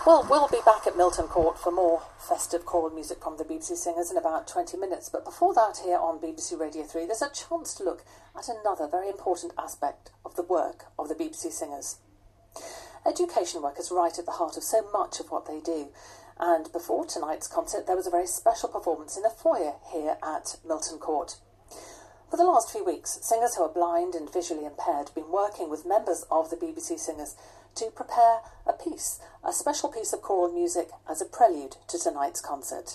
Well, we'll be back at Milton Court for more festive choral music from the BBC Singers in about 20 minutes. But before that, here on BBC Radio 3, there's a chance to look at another very important aspect of the work of the BBC Singers. Education work is right at the heart of so much of what they do. And before tonight's concert, there was a very special performance in the foyer here at Milton Court. For the last few weeks, singers who are blind and visually impaired have been working with members of the BBC Singers to prepare a special piece of choral music as a prelude to tonight's concert.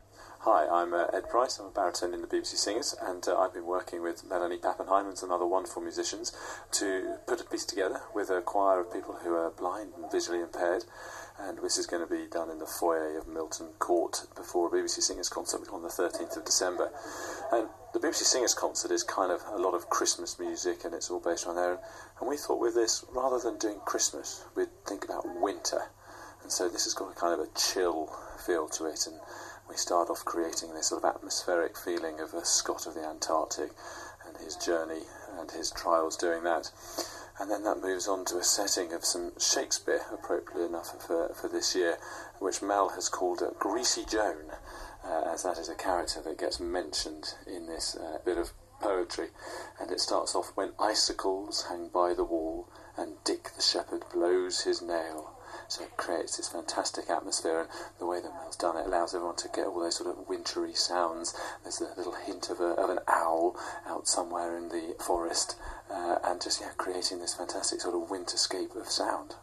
Hi, I'm Ed Price. I'm a baritone in the BBC Singers, and I've been working with Melanie Pappenheim and some other wonderful musicians to put a piece together with a choir of people who are blind and visually impaired. And this is going to be done in the foyer of Milton Court before a BBC Singers concert on the 13th of December. And the BBC Singers concert is kind of a lot of Christmas music, and it's all based on there. And we thought with this, rather than doing Christmas, we'd think about winter. And so this has got a kind of a chill feel to it, and we start off creating this sort of atmospheric feeling of a Scot of the Antarctic and his journey and his trials doing that. And then that moves on to a setting of some Shakespeare, appropriately enough for this year, which Mel has called Greasy Joan, as that is a character that gets mentioned in this bit of poetry. And it starts off, when icicles hang by the wall and Dick the shepherd blows his nail. So it creates this fantastic atmosphere, and the way that Mel's done it allows everyone to get all those sort of wintry sounds. There's a little hint of an owl out somewhere in the forest, and just creating this fantastic sort of winterscape of sound.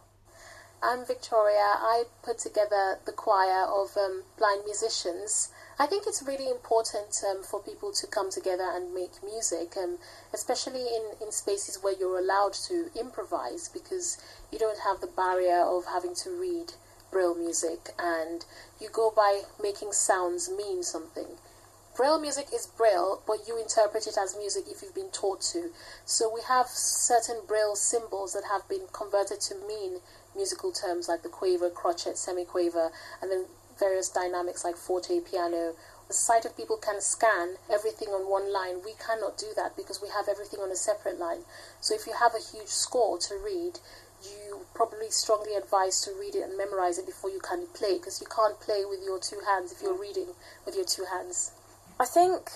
I'm Victoria. I put together the choir of blind musicians. I think it's really important for people to come together and make music, especially in spaces where you're allowed to improvise, because you don't have the barrier of having to read Braille music, and you go by making sounds mean something. Braille music is Braille, but you interpret it as music if you've been taught to. So we have certain Braille symbols that have been converted to mean musical terms like the quaver, crotchet, semiquaver, and then various dynamics like forte, piano. The sighted people can scan everything on one line. We cannot do that because we have everything on a separate line. So if you have a huge score to read, you probably strongly advise to read it and memorize it before you can play, because you can't play with your two hands if you're reading with your two hands. I think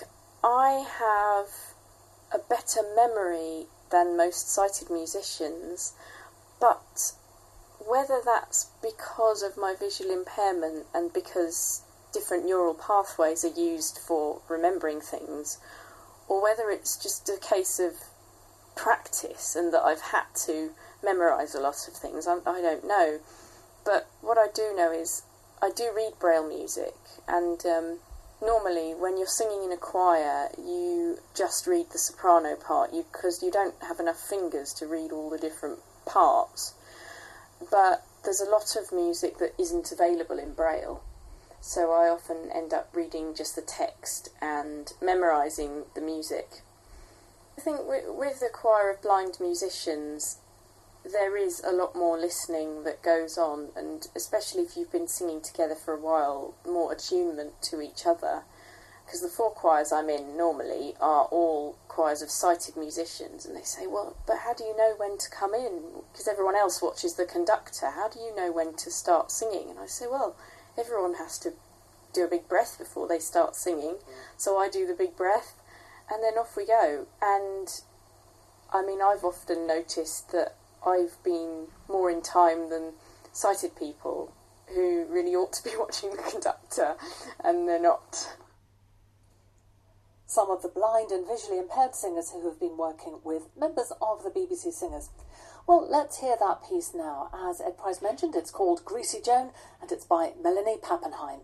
I have a better memory than most sighted musicians, but whether that's because of my visual impairment and because different neural pathways are used for remembering things, or whether it's just a case of practice and that I've had to memorise a lot of things, I don't know. But what I do know is I do read Braille music, and normally when you're singing in a choir you just read the soprano part because you don't have enough fingers to read all the different parts. But there's a lot of music that isn't available in Braille, so I often end up reading just the text and memorising the music. I think with the choir of blind musicians, there is a lot more listening that goes on, and especially if you've been singing together for a while, more attunement to each other. Because the four choirs I'm in normally are all choirs of sighted musicians, and they say, well, but how do you know when to come in? Because everyone else watches the conductor. How do you know when to start singing? And I say, well, everyone has to do a big breath before they start singing, so I do the big breath, and then off we go. And, I mean, I've often noticed that I've been more in time than sighted people who really ought to be watching the conductor, and they're not. Some of the blind and visually impaired singers who have been working with members of the BBC Singers. Well, let's hear that piece now. As Ed Price mentioned, it's called Greasy Joan, and it's by Melanie Pappenheim.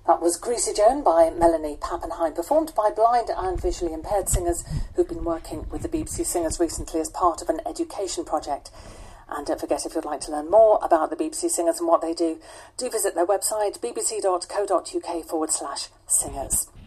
That was Greasy Joan by Melanie Pappenheim, performed by blind and visually impaired singers who've been working with the BBC Singers recently as part of an education project. And don't forget, if you'd like to learn more about the BBC Singers and what they do, do visit their website, bbc.co.uk/singers.